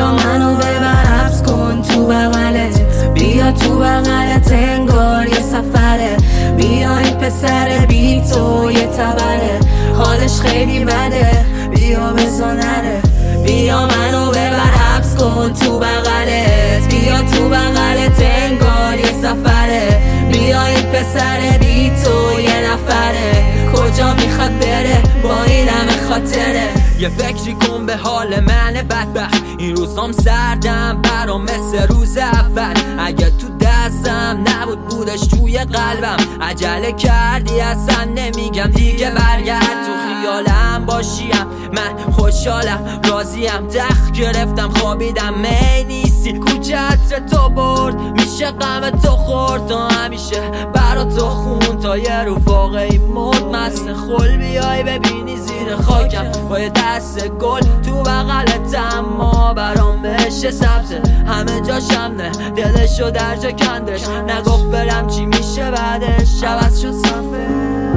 بیا منو ببر حبس کن تو بغلت، بیا تو بغلت انگار یه سفره. بیا این پسر بی تو یه تبره، حالش خیلی بده، بیا بزنره. بیا منو ببر حبس کن تو بغلت، بیا تو بغلت انگار یه سفره. بیا این پسر بی تو یه نفره، کجا میخواد بره با این همه خاطره. یه فکری کن به حال من بدبخت، این روزام سردم برام مثل روز اول. اگه تو دستم نبود بودش توی قلبم، عجله کردی اصلا نمیگم دیگه برگرد. تو خیالم باشیم من خوشحالم راضیم، دخ گرفتم خوابیدم می نیستی. کوچه عطر تو برد میشه غم تو خورد، تا همیشه برا تو خون تا یه رو واقعی مرد. مست خل بیای ببینی زیر خاکم با یه دست گل تو بغلت، اما برام بشه سبزه همه جاش امنه، دلشو در جا کندش نگفت برم چی میشه بعدش. عوض شد صفه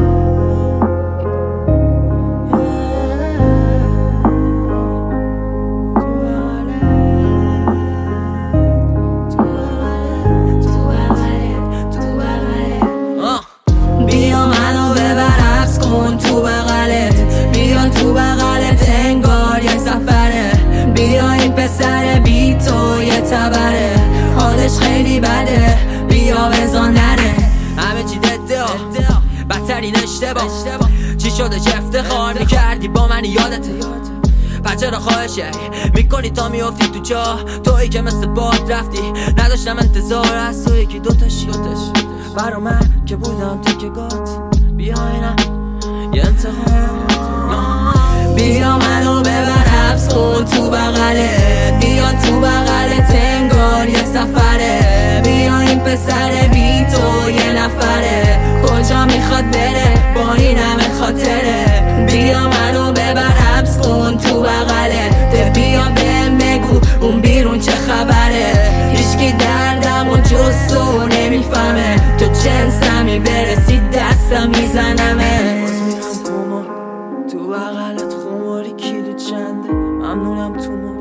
تو بغلت، بیا تو بغلت انگار یه سفره. بیا این پسر بی تو یه تبره، حالش خیلی بده، بیا بزن نره. همه چی دده بدترین اشتباه، چی شده چه افتخار میکردی با من یادته؟ پچه را خواهشه میکنی تا میافتی تو جا، تویی که مثل باد رفتی نداشتم انتظار از تو یکی دوتاش برا من که بودم تو که گات. بیا اینم یه انتخاب، بیا منو ببر حبس کن تو بغلت، بیا تو بغلت انگار یه سفره. بیا این پسر بی تو یه نفره، کجا میخواد بره با این همه خاطره. بیا منو ببر حبس کن تو بغلت، بیا بهم بگو اون بیرون چه خبره. هیچکی دردم و جز تو نمیفهمه، تو جنسمی برسی دستم میزنمه. تو بغلت خماری کیلو چنده، ممنونم تو